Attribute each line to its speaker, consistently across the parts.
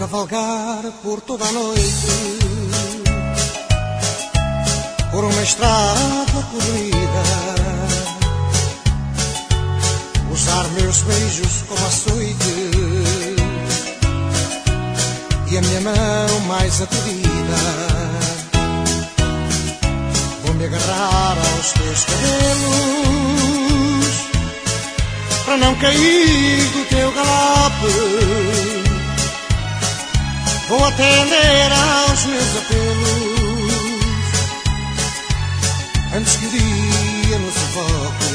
Speaker 1: cavalgar por toda a noite, por uma estrada corrida, usar meus beijos como açoite e a minha mão mais aturdida. Vou-me agarrar aos teus cabelos para não cair do teu galope. Vou atender aos meus apelos antes que o dia nos sufoque.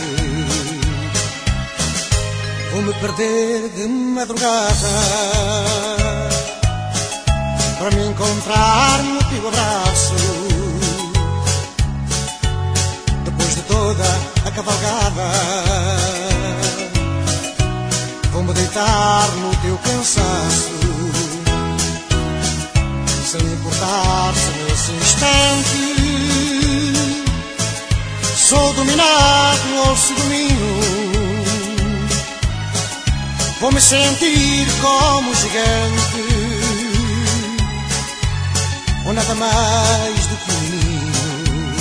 Speaker 1: Vou-me perder de madrugada para me encontrar no teu abraço. Depois de toda a cavalgada, vou-me deitar no teu cansaço, sem importar se nesse instante sou dominado ou se domino. Vou-me sentir como gigante, ou nada mais do que um menino.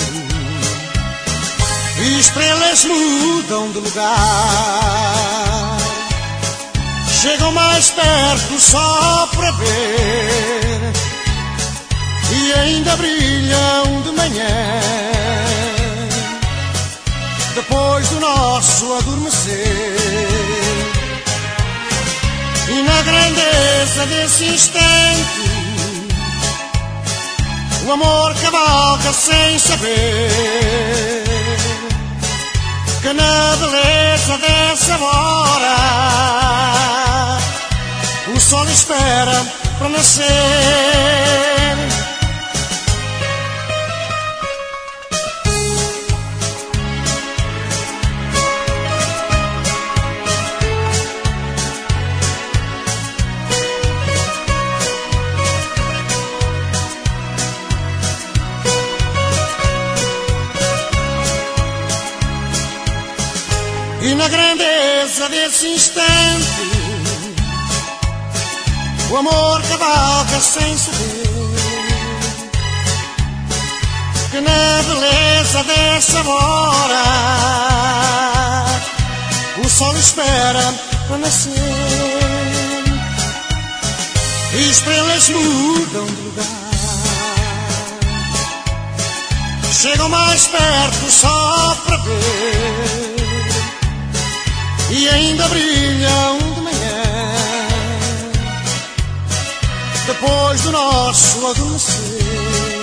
Speaker 1: E estrelas mudam de lugar, chegam mais perto só para ver, e ainda brilham de manhã, depois do nosso adormecer. E na grandeza desse instante, o amor cavalga sem saber que na beleza dessa hora o sol espera para nascer. E na grandeza desse instante, o amor cavalga sem saber que na beleza dessa hora o sol espera para nascer. E estrelas mudam de lugar, chegam mais perto só para ver, e ainda brilham de manhã, depois do nosso adormecer.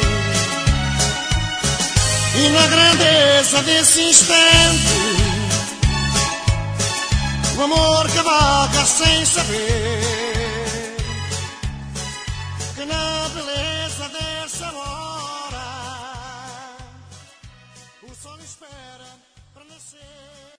Speaker 1: E na grandeza desse instante, o amor cavalga sem saber que na beleza dessa hora o sol espera para nascer.